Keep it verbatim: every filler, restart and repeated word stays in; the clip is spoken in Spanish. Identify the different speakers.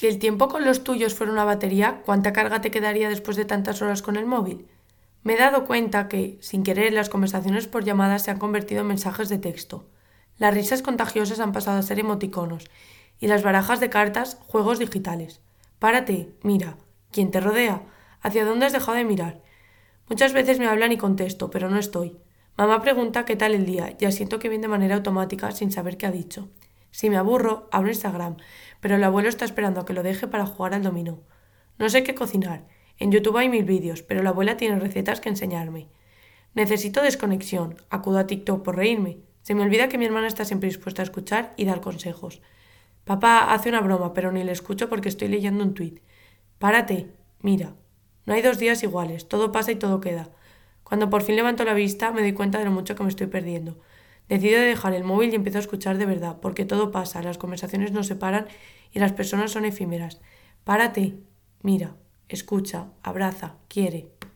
Speaker 1: Si el tiempo con los tuyos fuera una batería, ¿cuánta carga te quedaría después de tantas horas con el móvil? Me he dado cuenta que, sin querer, las conversaciones por llamadas se han convertido en mensajes de texto. Las risas contagiosas han pasado a ser emoticonos y las barajas de cartas, juegos digitales. Párate, mira. ¿Quién te rodea? ¿Hacia dónde has dejado de mirar? Muchas veces me hablan y contesto, pero no estoy. Mamá pregunta qué tal el día y asiento que viene de manera automática sin saber qué ha dicho. Si me aburro, abro Instagram, pero el abuelo está esperando a que lo deje para jugar al dominó. No sé qué cocinar. En YouTube hay mil vídeos, pero la abuela tiene recetas que enseñarme. Necesito desconexión. Acudo a TikTok por reírme. Se me olvida que mi hermana está siempre dispuesta a escuchar y dar consejos. Papá hace una broma, pero ni le escucho porque estoy leyendo un tuit. Párate, mira. No hay dos días iguales, todo pasa y todo queda. Cuando por fin levanto la vista me doy cuenta de lo mucho que me estoy perdiendo. Decido dejar el móvil y empiezo a escuchar de verdad, porque todo pasa, las conversaciones no se paran y las personas son efímeras. Párate, mira, escucha, abraza, quiere.